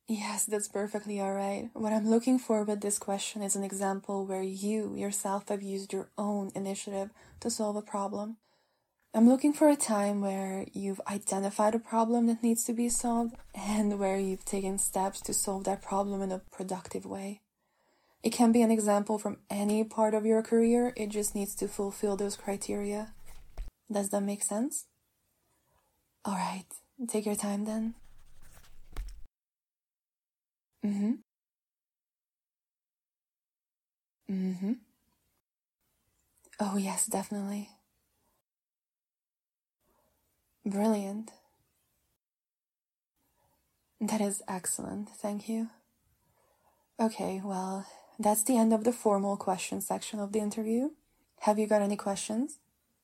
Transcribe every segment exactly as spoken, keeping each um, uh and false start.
Yes, that's perfectly alright. What I'm looking for with this question is an example where you yourself have used your own initiative to solve a problem. I'm looking for a time where you've identified a problem that needs to be solved and where you've taken steps to solve that problem in a productive way. It can be an example from any part of your career, it just needs to fulfill those criteria. Does that make sense? Alright, take your time then. Mm-hmm. Mm-hmm. Oh yes, definitely. Brilliant. That is excellent, thank you. Okay, well, that's the end of the formal question section of the interview. Have you got any questions?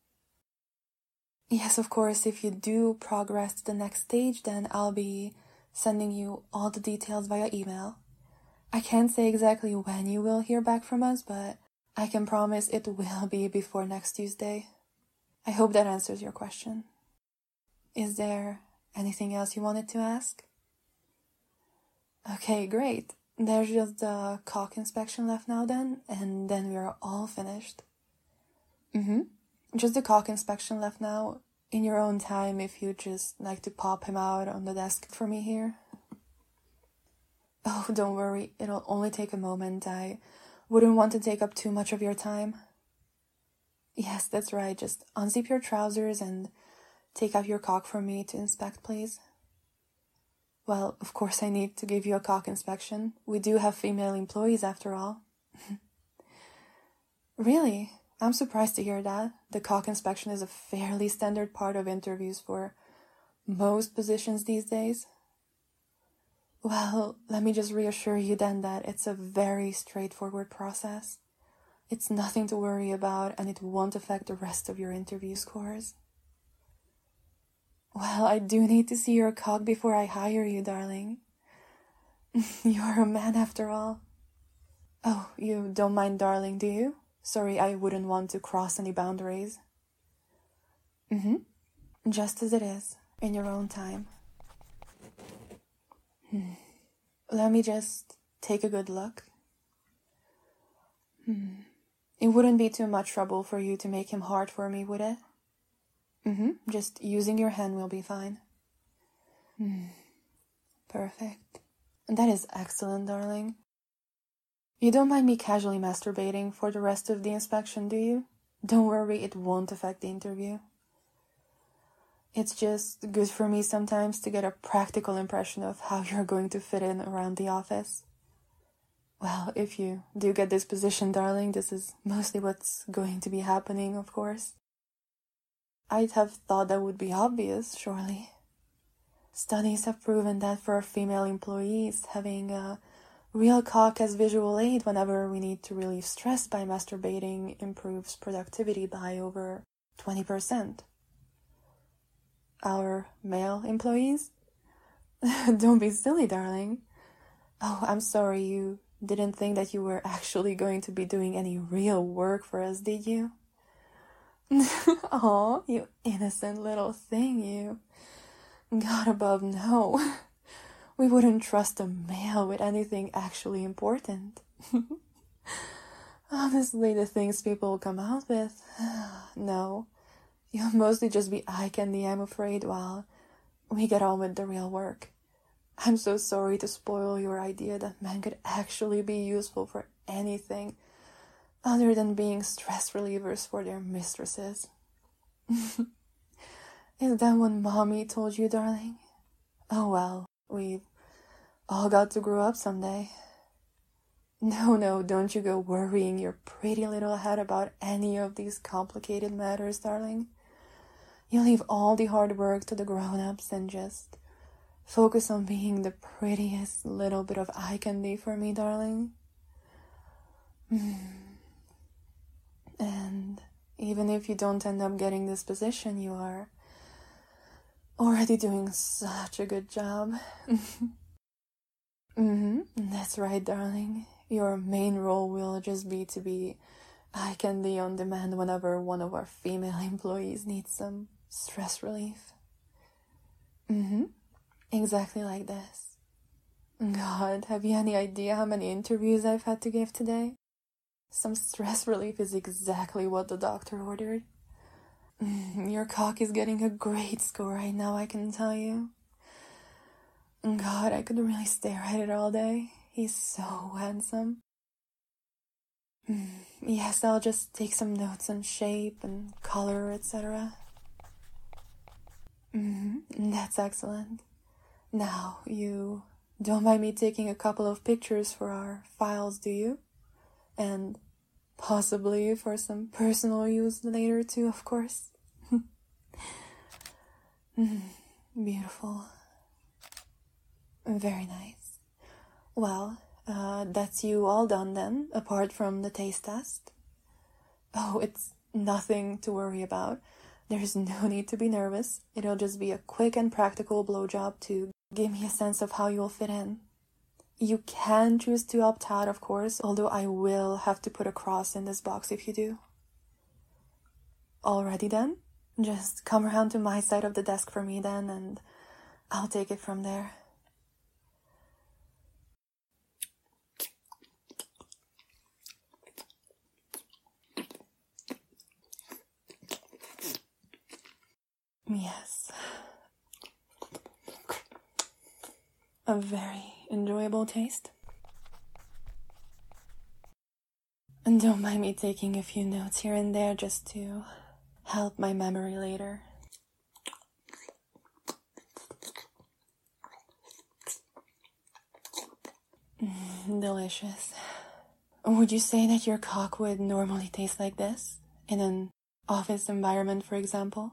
Yes, of course, if you do progress to the next stage, then I'll be sending you all the details via email. I can't say exactly when you will hear back from us, but I can promise it will be before next Tuesday. I hope that answers your question. Is there anything else you wanted to ask? Okay, great. There's just the cock inspection left now then, and then we're all finished. Mm-hmm. Just the cock inspection left now. In your own time, if you'd just like to pop him out on the desk for me here. Oh, don't worry, it'll only take a moment. I wouldn't want to take up too much of your time. Yes, that's right, just unzip your trousers and take out your cock for me to inspect, please. Well, of course I need to give you a cock inspection. We do have female employees after all. Really? I'm surprised to hear that. The cock inspection is a fairly standard part of interviews for most positions these days. Well, let me just reassure you then that it's a very straightforward process. It's nothing to worry about and it won't affect the rest of your interview scores. Well, I do need to see your cock before I hire you, darling. You're a man after all. Oh, you don't mind darling, do you? Sorry, I wouldn't want to cross any boundaries. Mm-hmm. Just as it is, in your own time. Hmm. Let me just take a good look. Hmm. It wouldn't be too much trouble for you to make him hard for me, would it? Mm-hmm. Just using your hand will be fine. Hmm. Perfect. That is excellent, darling. You don't mind me casually masturbating for the rest of the inspection, do you? Don't worry, it won't affect the interview. It's just good for me sometimes to get a practical impression of how you're going to fit in around the office. Well, if you do get this position, darling, this is mostly what's going to be happening, of course. I'd have thought that would be obvious, surely. Studies have proven that for female employees, having a real cock as visual aid whenever we need to relieve stress by masturbating improves productivity by over twenty percent. Our male employees? Don't be silly, darling. Oh, I'm sorry, you didn't think that you were actually going to be doing any real work for us, did you? Aw, you innocent little thing, you. God above, no. We wouldn't trust a male with anything actually important. Honestly, the things people come out with, no. You'll mostly just be eye candy, I'm afraid, while we get on with the real work. I'm so sorry to spoil your idea that men could actually be useful for anything other than being stress relievers for their mistresses. Is that what Mommy told you, darling? Oh well, we've all got to grow up someday. No, no, don't you go worrying your pretty little head about any of these complicated matters, darling. You leave all the hard work to the grown-ups and just focus on being the prettiest little bit of eye candy for me, darling. And even if you don't end up getting this position, you are already doing such a good job. Mm-hmm. That's right, darling. Your main role will just be to be eye candy on demand whenever one of our female employees needs some stress relief. Mm-hmm. Exactly like this. God, have you any idea how many interviews I've had to give today? Some stress relief is exactly what the doctor ordered. Your cock is getting a great score right now, I can tell you. God, I could really stare at it all day. He's so handsome. Yes, I'll just take some notes on shape and color, et cetera. Mm-hmm. That's excellent. Now, you don't mind me taking a couple of pictures for our files, do you? And possibly for some personal use later too, of course. Beautiful. Very nice. Well, uh, that's you all done then, apart from the taste test. Oh, it's nothing to worry about. There's no need to be nervous. It'll just be a quick and practical blowjob to give me a sense of how you'll fit in. You can choose to opt out, of course, although I will have to put a cross in this box if you do. Alrighty then. Just come around to my side of the desk for me then, and I'll take it from there. Yes. A very enjoyable taste. And don't mind me taking a few notes here and there just to help my memory later. Mm, delicious. Would you say that your cock would normally taste like this? In an office environment, for example?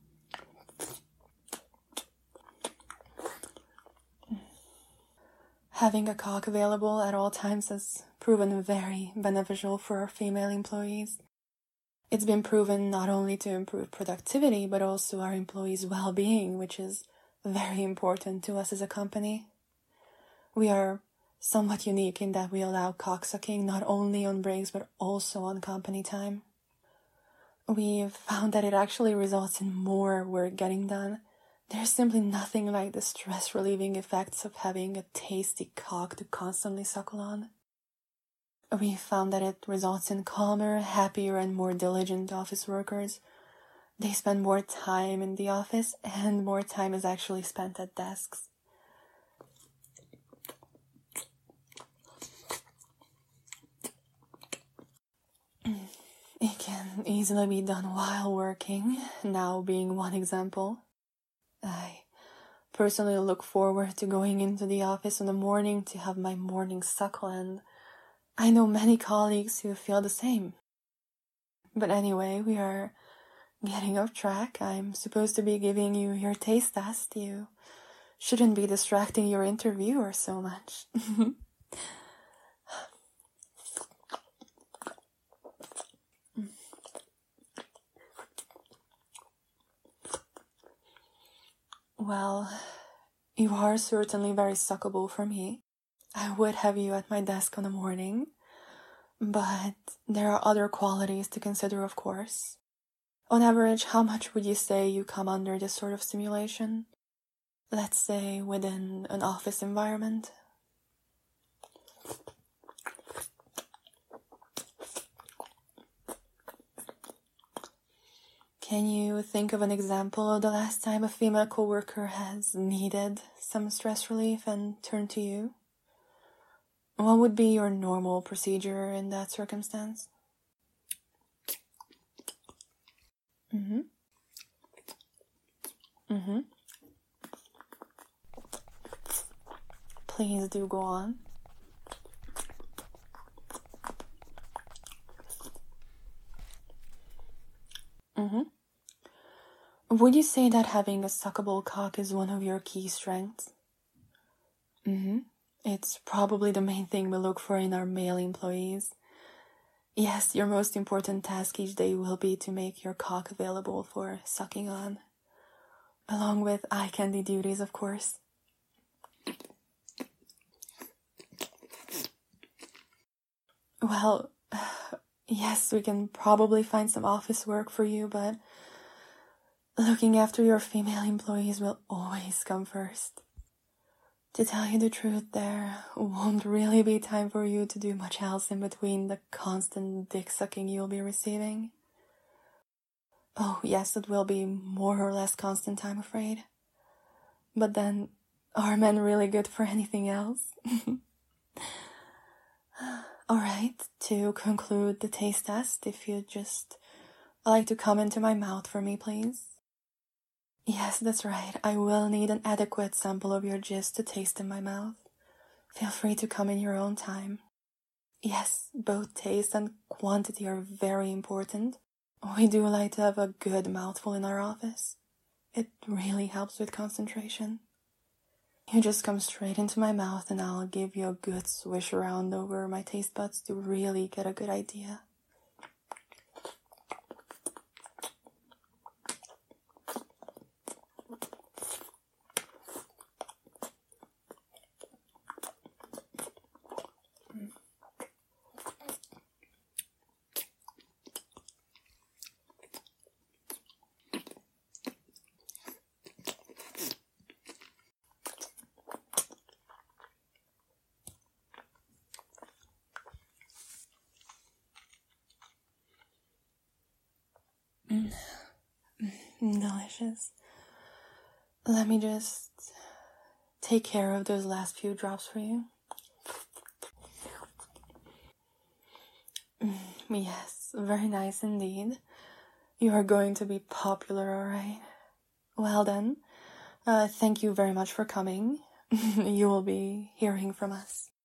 Having a cock available at all times has proven very beneficial for our female employees. It's been proven not only to improve productivity, but also our employees' well-being, which is very important to us as a company. We are somewhat unique in that we allow cocksucking not only on breaks, but also on company time. We've found that it actually results in more work getting done. There's simply nothing like the stress-relieving effects of having a tasty cock to constantly suckle on. We found that it results in calmer, happier, and more diligent office workers. They spend more time in the office, and more time is actually spent at desks. It can easily be done while working, now being one example. I personally look forward to going into the office in the morning to have my morning suckle, and I know many colleagues who feel the same. But anyway, we are getting off track. I'm supposed to be giving you your taste test. You shouldn't be distracting your interviewer so much. Well, you are certainly very suckable for me. I would have you at my desk in the morning, but there are other qualities to consider, of course. On average, how much would you say you come under this sort of stimulation? Let's say within an office environment. Can you think of an example of the last time a female coworker has needed some stress relief and turned to you? What would be your normal procedure in that circumstance? Mm-hmm. Mm-hmm. Please do go on. Mm-hmm. Would you say that having a suckable cock is one of your key strengths? Mm-hmm. It's probably the main thing we look for in our male employees. Yes, your most important task each day will be to make your cock available for sucking on. Along with eye candy duties, of course. Well, yes, we can probably find some office work for you, but looking after your female employees will always come first. To tell you the truth, there won't really be time for you to do much else in between the constant dick sucking you'll be receiving. Oh, yes, it will be more or less constant, I'm afraid. But then, are men really good for anything else? Alright, to conclude the taste test, if you'd just like to come into my mouth for me, please. Yes, that's right. I will need an adequate sample of your gist to taste in my mouth. Feel free to come in your own time. Yes, both taste and quantity are very important. We do like to have a good mouthful in our office. It really helps with concentration. You just come straight into my mouth and I'll give you a good swish around over my taste buds to really get a good idea. Mm. Mm, delicious. Let me just take care of those last few drops for you. Mm, yes, very nice indeed. You are going to be popular, alright? Well then, uh, thank you very much for coming. You will be hearing from us.